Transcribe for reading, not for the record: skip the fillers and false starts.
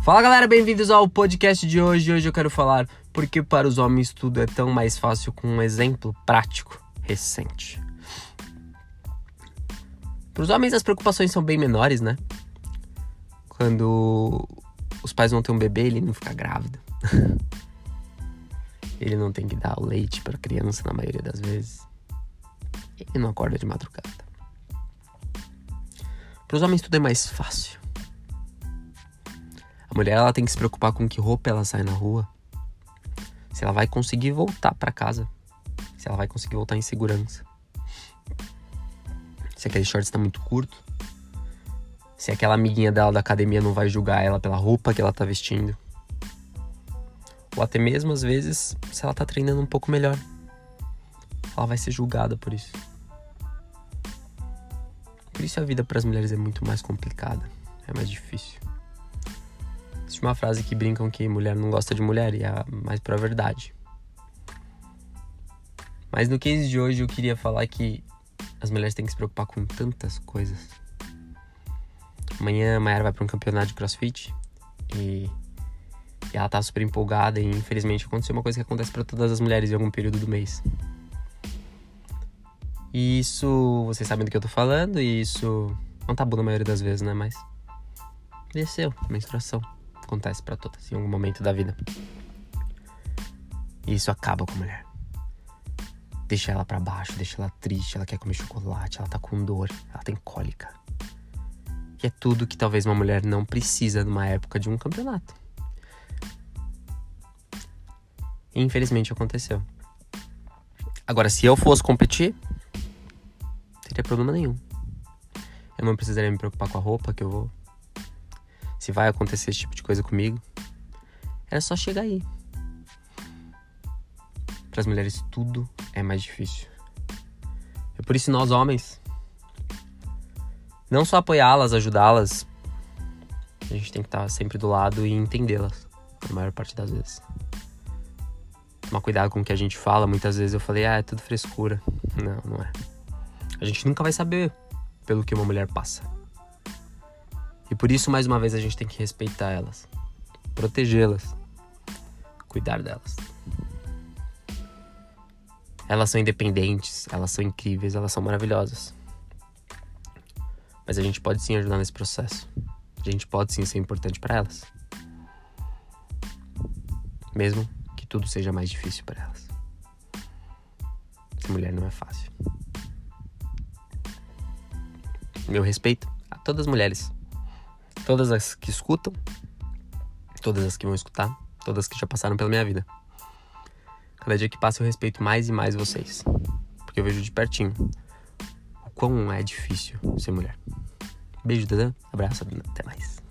Fala galera, bem-vindos ao podcast de hoje. Hoje eu quero falar porque para os homens tudo é tão mais fácil com um exemplo prático recente. Para os homens as preocupações são bem menores, né? Quando os pais vão ter um bebê, ele não fica grávido. Ele não tem que dar o leite para a criança na maioria das vezes. Ele não acorda de madrugada. Para os homens tudo é mais fácil. A mulher ela tem que se preocupar com que roupa ela sai na rua. Se ela vai conseguir voltar para casa. Se ela vai conseguir voltar em segurança. Se aquele short está muito curto. Se aquela amiguinha dela da academia não vai julgar ela pela roupa que ela tá vestindo. Ou até mesmo, às vezes, se ela tá treinando um pouco melhor. Ela vai ser julgada por isso. Por isso a vida para as mulheres é muito mais complicada. É mais difícil. Existe uma frase que brincam que mulher não gosta de mulher, e é a mais pura verdade. Mas no case de hoje eu queria falar que as mulheres têm que se preocupar com tantas coisas. Amanhã a Mayara vai para um campeonato de crossfit e ela tá super empolgada e infelizmente aconteceu uma coisa que acontece para todas as mulheres em algum período do mês. E isso, vocês sabem do que eu tô falando, e isso é um tabu na maioria das vezes, né? Mas desceu, menstruação. Acontece pra todas em algum momento da vida. E isso acaba com a mulher. Deixa ela pra baixo, deixa ela triste, ela quer comer chocolate, ela tá com dor, ela tem cólica. E é tudo que talvez uma mulher não precisa numa época de um campeonato. E infelizmente aconteceu. Agora, se eu fosse competir, não teria problema nenhum. Eu não precisaria me preocupar com a roupa que eu vou. Se vai acontecer esse tipo de coisa comigo, era só chegar aí. Para as mulheres tudo é mais difícil. É por isso nós homens, não só apoiá-las, ajudá-las, a gente tem que estar sempre do lado e entendê-las, na maior parte das vezes. Tomar cuidado com o que a gente fala. Muitas vezes eu falei, é tudo frescura. Não é. A gente nunca vai saber pelo que uma mulher passa. E por isso, mais uma vez, a gente tem que respeitar elas. Protegê-las. Cuidar delas. Elas são independentes, elas são incríveis, elas são maravilhosas. Mas a gente pode sim ajudar nesse processo. A gente pode sim ser importante para elas. Mesmo que tudo seja mais difícil para elas. Ser mulher não é fácil. Meu respeito a todas as mulheres. Todas as que escutam, todas as que vão escutar, todas as que já passaram pela minha vida. Cada dia que passa eu respeito mais e mais vocês. Porque eu vejo de pertinho o quão é difícil ser mulher. Beijo, Dadã. Abraço, até mais.